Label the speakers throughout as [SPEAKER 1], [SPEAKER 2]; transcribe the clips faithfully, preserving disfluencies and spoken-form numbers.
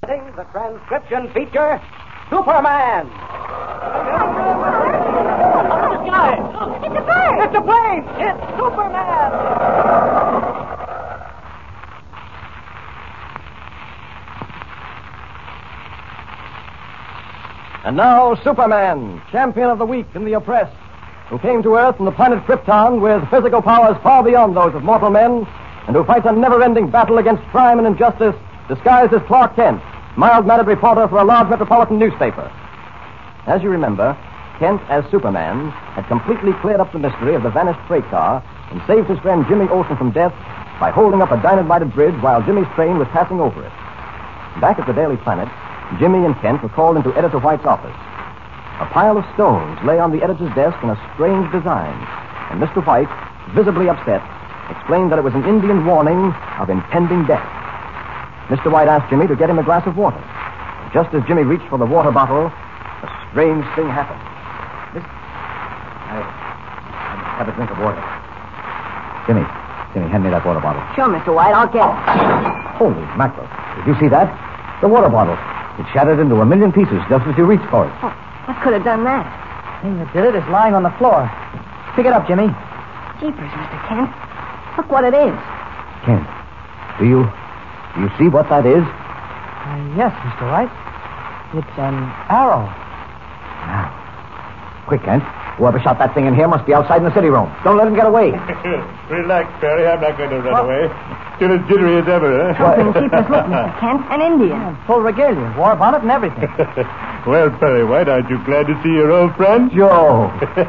[SPEAKER 1] The transcription feature, Superman. The sky.
[SPEAKER 2] It's a bird.
[SPEAKER 1] It's a plane. It's Superman. And now, Superman, champion of the weak and the oppressed, who came to Earth from the planet Krypton with physical powers far beyond those of mortal men, and who fights a never-ending battle against crime and injustice, disguised as Clark Kent, mild-mannered reporter for a large metropolitan newspaper. As you remember, Kent, as Superman, had completely cleared up the mystery of the vanished freight car and saved his friend Jimmy Olsen from death by holding up a dynamited bridge while Jimmy's train was passing over it. Back at the Daily Planet, Jimmy and Kent were called into Editor White's office. A pile of stones lay on the editor's desk in a strange design, and Mister White, visibly upset, explained that it was an Indian warning of impending death. Mister White asked Jimmy to get him a glass of water. Just as Jimmy reached for the water bottle, a strange thing happened.
[SPEAKER 3] This... I... I have a drink of water. Jimmy, Jimmy, hand me that water bottle.
[SPEAKER 2] Sure, Mister White, I'll get it.
[SPEAKER 3] Holy mackerel. Did you see that? The water bottle. It shattered into a million pieces just as you reached for it.
[SPEAKER 2] Oh, what could have done that?
[SPEAKER 4] The thing that did it is lying on the floor. Pick it up, Jimmy.
[SPEAKER 2] Jeepers, Mister Kent. Look what it is.
[SPEAKER 3] Kent, do you... do you see what that is?
[SPEAKER 4] Uh, yes, Mister White. It's an arrow.
[SPEAKER 3] Now, quick, Kent. Whoever shot that thing in here must be outside in the city room. Don't let him get away.
[SPEAKER 5] Relax, Perry. I'm not going to run what? away. Still as jittery as ever, eh?
[SPEAKER 2] Something keep us look, Mister Kent. An Indian.
[SPEAKER 4] Yeah, full regalia. War bonnet and everything.
[SPEAKER 5] Well, Perry White, aren't you glad to see your old friend?
[SPEAKER 3] Joe.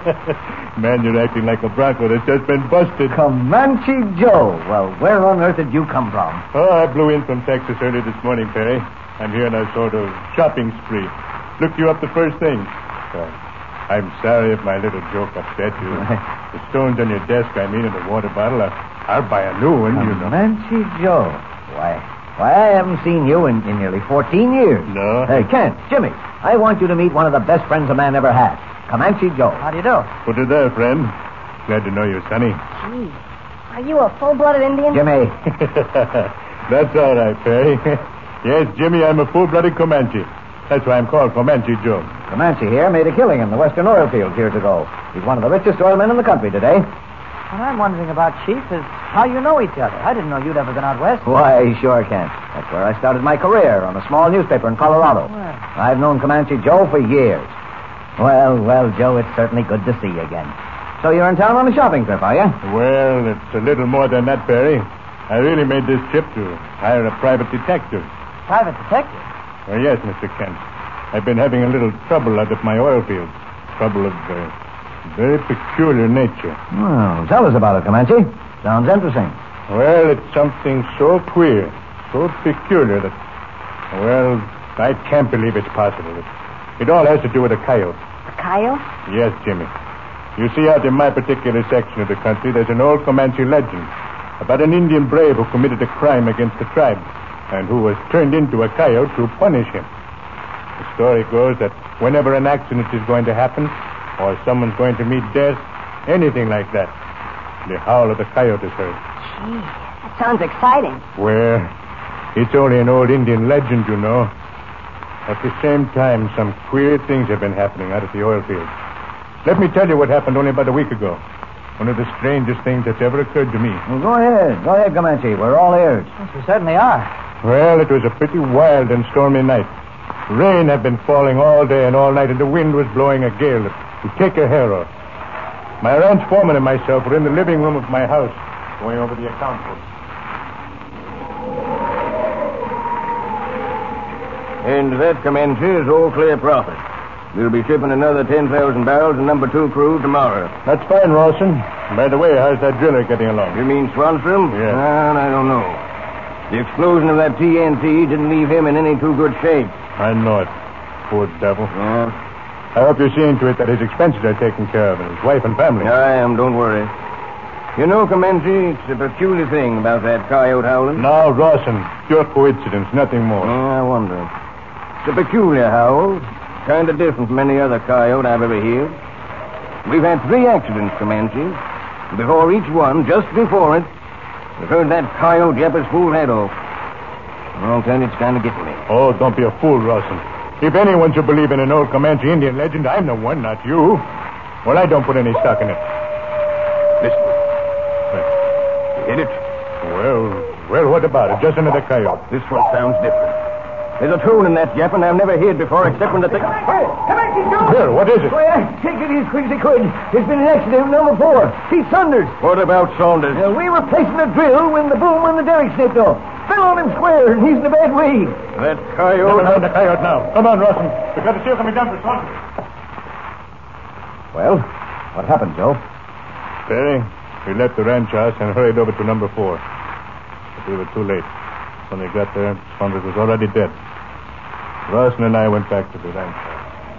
[SPEAKER 5] Man, you're acting like a bronco that's just been busted.
[SPEAKER 3] Comanche Joe. Well, where on earth did you come from?
[SPEAKER 5] Oh, I blew in from Texas early this morning, Perry. I'm here on a sort of shopping spree. Looked you up the first thing. Uh, I'm sorry if my little joke upset you. The stones on your desk, I mean, and the water bottle, I, I'll buy a new one, you know.
[SPEAKER 3] Comanche Joe. Why, why, I haven't seen you in, in nearly fourteen years.
[SPEAKER 5] No?
[SPEAKER 3] Hey, Kent, Jimmy, I want you to meet one of the best friends a man ever had. Comanche Joe.
[SPEAKER 4] How do you do?
[SPEAKER 5] Put it there, friend. Glad to know you, Sonny.
[SPEAKER 2] Gee, are you a full-blooded Indian?
[SPEAKER 3] Jimmy.
[SPEAKER 5] That's all right, Perry. Yes, Jimmy, I'm a full-blooded Comanche. That's why I'm called Comanche Joe.
[SPEAKER 3] Comanche here made a killing in the western oil fields years ago. He's one of the richest oil men in the country today.
[SPEAKER 4] What I'm wondering about, Chief, is how you know each other. I didn't know you'd ever been out west.
[SPEAKER 3] Why, sure, Kent. That's where I started my career, on a small newspaper in Colorado.
[SPEAKER 4] Well.
[SPEAKER 3] I've known Comanche Joe for years. Well, well, Joe, it's certainly good to see you again. So you're in town on a shopping trip, are you?
[SPEAKER 5] Well, it's a little more than that, Perry. I really made this trip to hire a private detective.
[SPEAKER 4] Private detective?
[SPEAKER 5] Well, yes, Mister Kent. I've been having a little trouble out of my oil field. Trouble of uh, very peculiar nature.
[SPEAKER 3] Well, tell us about it, Comanche. Sounds interesting.
[SPEAKER 5] Well, it's something so queer, so peculiar that, well, I can't believe it's possible. It, it all has to do with a coyote.
[SPEAKER 2] A coyote?
[SPEAKER 5] Yes, Jimmy. You see, out in my particular section of the country, there's an old Comanche legend about an Indian brave who committed a crime against the tribe and who was turned into a coyote to punish him. The story goes that whenever an accident is going to happen, or someone's going to meet death, anything like that, the howl of the coyote is heard.
[SPEAKER 2] Gee, that sounds exciting.
[SPEAKER 5] Well, it's only an old Indian legend, you know. At the same time, some queer things have been happening out at the oil field. Let me tell you what happened only about a week ago. One of the strangest things that's ever occurred to me.
[SPEAKER 3] Well, go ahead. Go ahead, Comanche. We're all ears.
[SPEAKER 4] Yes, we certainly are.
[SPEAKER 5] Well, it was a pretty wild and stormy night. Rain had been falling all day and all night, and the wind was blowing a gale that would take your hair off. My ranch foreman and myself were in the living room of my house, going over the account book.
[SPEAKER 1] And that, Comanche, is all clear profit. We'll be shipping another ten thousand barrels in number two crude tomorrow.
[SPEAKER 5] That's fine, Rawson. By the way, how's that driller getting along?
[SPEAKER 1] You mean Swanstrom?
[SPEAKER 5] Yes.
[SPEAKER 1] Well, I don't know. The explosion of that T N T didn't leave him in any too good shape.
[SPEAKER 5] I know it. Poor devil.
[SPEAKER 1] Yeah?
[SPEAKER 5] I hope you're seeing to it that his expenses are taken care of, and his wife and family.
[SPEAKER 1] I am, don't worry. You know, Comanche, it's a peculiar thing about that coyote howling.
[SPEAKER 5] Now, Rawson, pure coincidence, nothing more.
[SPEAKER 1] Yeah, I wonder. It's a peculiar howl. Kind of different from any other coyote I've ever heard. We've had three accidents, Comanche. Before each one, just before it, we've heard that coyote yap his full head off. I'll tell you, it's kind of getting me.
[SPEAKER 5] Oh, don't be a fool, Rawson. If anyone should believe in an old Comanche Indian legend, I'm the one, not you. Well, I don't put any stock in it.
[SPEAKER 6] Listen. You hit it?
[SPEAKER 5] Well, well, what about it? Just another coyote.
[SPEAKER 6] This one sounds different.
[SPEAKER 1] There's a tune in that, Jeff, and I've never heard before except when the thing...
[SPEAKER 3] Hey, Comanche Joe!
[SPEAKER 5] Well, what is it?
[SPEAKER 3] Well, take it as quick as you could. There's been an accident with number four. Pete Saunders.
[SPEAKER 1] What about Saunders?
[SPEAKER 3] Uh, we were placing a drill when the boom on the derrick snipped off. Fell on him square, and he's in a bad way.
[SPEAKER 1] That coyote...
[SPEAKER 5] Never mind the coyote now. Come on, Rawson. We've got to see coming down for Saunders.
[SPEAKER 1] Well, what happened, Joe?
[SPEAKER 5] Perry, we left the ranch house and hurried over to number four. But we were too late. When we got there, Saunders was already dead. Rawson and I went back to the ranch house.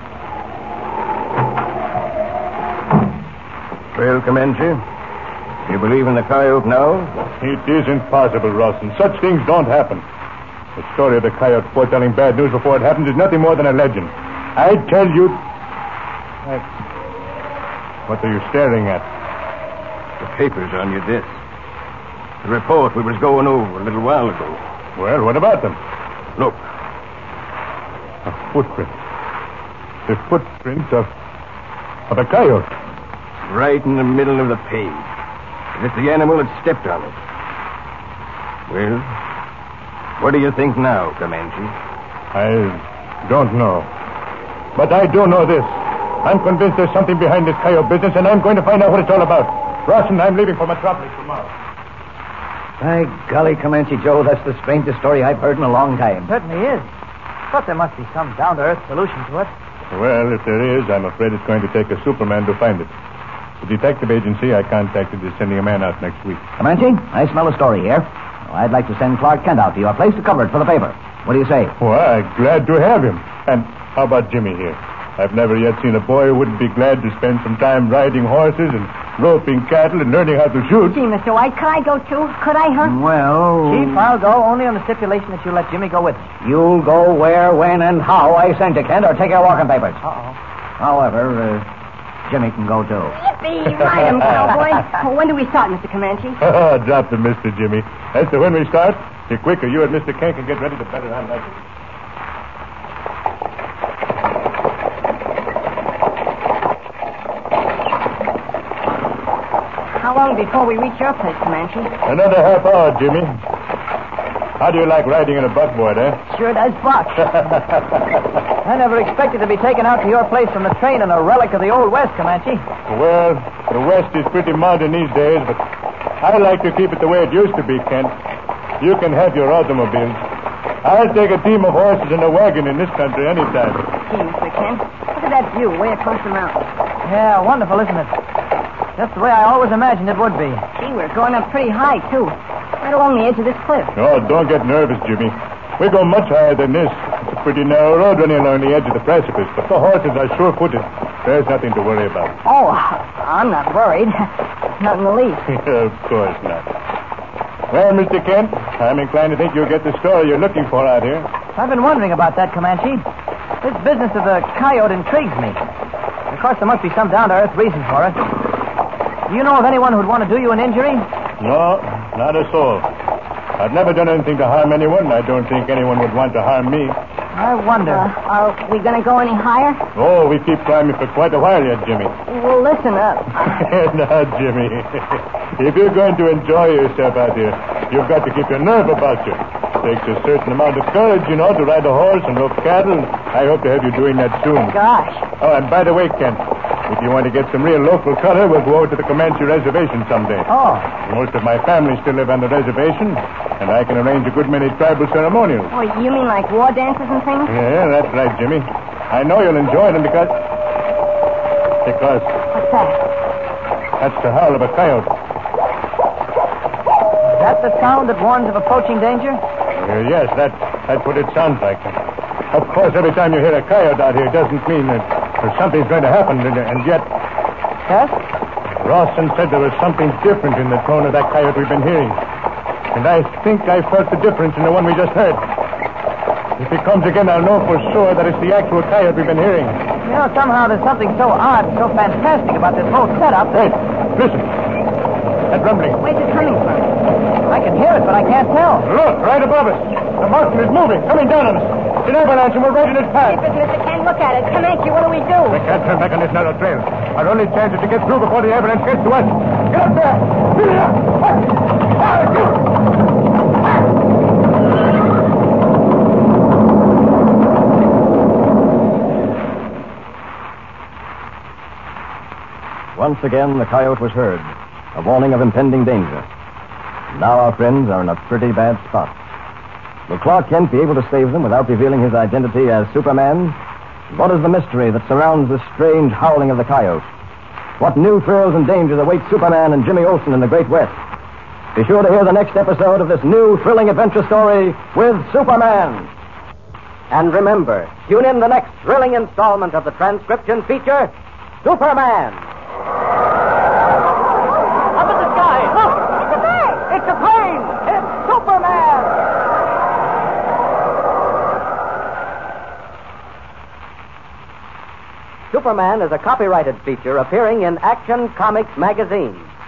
[SPEAKER 1] Well, Comanche, you believe in the coyote now?
[SPEAKER 5] It isn't possible, Rawson. Such things don't happen. The story of the coyote foretelling bad news before it happens is nothing more than a legend. I tell you... I... What are you staring at?
[SPEAKER 1] The papers on your desk. The report we was going over a little while ago.
[SPEAKER 5] Well, what about them?
[SPEAKER 1] Look.
[SPEAKER 5] A footprint. The footprint of... of a coyote.
[SPEAKER 1] Right in the middle of the page. As if the animal had stepped on it. Well, what do you think now, Comanche?
[SPEAKER 5] I don't know. But I do know this. I'm convinced there's something behind this coyote business, and I'm going to find out what it's all about. Rawson, I'm leaving for Metropolis tomorrow.
[SPEAKER 3] By golly, Comanche Joe, that's the strangest story I've heard in a long time.
[SPEAKER 4] Certainly is. But there must be some down-to-earth solution to it.
[SPEAKER 5] Well, if there is, I'm afraid it's going to take a Superman to find it. The detective agency I contacted is sending a man out next week.
[SPEAKER 3] Comanche, I smell a story here. Well, I'd like to send Clark Kent out to your place to cover it for the paper. What do you say?
[SPEAKER 5] Why, glad to have him. And how about Jimmy here? I've never yet seen a boy who wouldn't be glad to spend some time riding horses and roping cattle and learning how to shoot.
[SPEAKER 2] Gee, Mister White, could I go too? Could I, huh?
[SPEAKER 3] Well...
[SPEAKER 4] Chief, I'll go only on the stipulation that you let Jimmy go with me.
[SPEAKER 3] You'll go where, when, and how I send you, Kent, or take your walking papers.
[SPEAKER 4] Uh-oh.
[SPEAKER 3] However, uh, Jimmy can go, too.
[SPEAKER 2] Yippee! Ride him, cowboy. Well, when do we start, Mister Comanche?
[SPEAKER 5] Drop the Mister Jimmy. As to when we start, the quicker you and Mister Kent can get ready, the better I like it.
[SPEAKER 2] How long before we reach your place, Comanche?
[SPEAKER 5] Another half hour, Jimmy. How do you like riding in a buckboard, eh?
[SPEAKER 2] Sure does buck.
[SPEAKER 4] I never expected to be taken out to your place from the train in a relic of the Old West, Comanche.
[SPEAKER 5] Well, the West is pretty modern these days, but I like to keep it the way it used to be, Kent. You can have your automobiles. I'll take a team of horses and a wagon in this country anytime.
[SPEAKER 2] Gee, Mister Kent, look at that view way across the mountain.
[SPEAKER 4] Yeah, wonderful, isn't it? Just the way I always imagined it would be.
[SPEAKER 2] Gee, we're going up pretty high, too. Right along the edge of this cliff.
[SPEAKER 5] Oh, don't get nervous, Jimmy. We go much higher than this. It's a pretty narrow road running along the edge of the precipice, but the horses are sure-footed. There's nothing to worry about.
[SPEAKER 2] Oh, I'm not worried. Not in the least.
[SPEAKER 5] Of course not. Well, Mister Kent, I'm inclined to think you'll get the story you're looking for out here.
[SPEAKER 4] I've been wondering about that, Comanche. This business of the coyote intrigues me. Of course, there must be some down-to-earth reason for it. Do you know of anyone who'd want to do you an injury?
[SPEAKER 5] No, not a soul. I've never done anything to harm anyone, and I don't think anyone would want to harm me.
[SPEAKER 4] I wonder.
[SPEAKER 2] Uh, are we going to go any higher?
[SPEAKER 5] Oh, we keep climbing for quite a while yet, Jimmy.
[SPEAKER 2] Well, listen up.
[SPEAKER 5] Now, Jimmy, if you're going to enjoy yourself out here, you've got to keep your nerve about you. It takes a certain amount of courage, you know, to ride a horse and rope cattle, and I hope to have you doing that soon.
[SPEAKER 2] Gosh.
[SPEAKER 5] Oh, and by the way, Kent, if you want to get some real local color, we'll go over to the Comanche Reservation someday.
[SPEAKER 4] Oh.
[SPEAKER 5] Most of my family still live on the reservation, and I can arrange a good many tribal ceremonials.
[SPEAKER 2] Oh, you mean like war dances and things?
[SPEAKER 5] Yeah, that's right, Jimmy. I know you'll enjoy them because... Because...
[SPEAKER 2] What's that?
[SPEAKER 5] That's the howl of a coyote.
[SPEAKER 4] Is that the sound that warns of approaching danger?
[SPEAKER 5] Uh, yes, that, that's what it sounds like. Of course, every time you hear a coyote out here, it doesn't mean that there's something's going to happen, and, and yet...
[SPEAKER 4] Yes?
[SPEAKER 5] Rawson said there was something different in the tone of that coyote we've been hearing. And I think I felt the difference in the one we just heard. If he comes again, I'll know for sure that it's the actual coyote we've been hearing.
[SPEAKER 4] You know, somehow there's something so odd and so fantastic about this whole setup.
[SPEAKER 5] Hey, listen. That rumbling.
[SPEAKER 2] Where's it coming from?
[SPEAKER 4] I can hear it, but I can't tell.
[SPEAKER 5] Look, right above us.
[SPEAKER 1] The monster is moving, coming down on us. It's an avalanche, and we're right in its path.
[SPEAKER 2] Keep it, Mister Kent. Look at it. Comanche, what do we do?
[SPEAKER 5] We can't turn back on this narrow trail. Our only chance is to get through before the avalanche gets to us. Get up there! Get it up!
[SPEAKER 1] Once again, the coyote was heard, a warning of impending danger. Now our friends are in a pretty bad spot. Will Clark Kent be able to save them without revealing his identity as Superman? What is the mystery that surrounds this strange howling of the coyote? What new thrills and dangers await Superman and Jimmy Olsen in the Great West? Be sure to hear the next episode of this new thrilling adventure story with Superman. And remember, tune in the next thrilling installment of the transcription feature, Superman. Up in the sky, look! It's a plane! It's a plane! It's Superman! Superman is a copyrighted feature appearing in Action Comics magazine.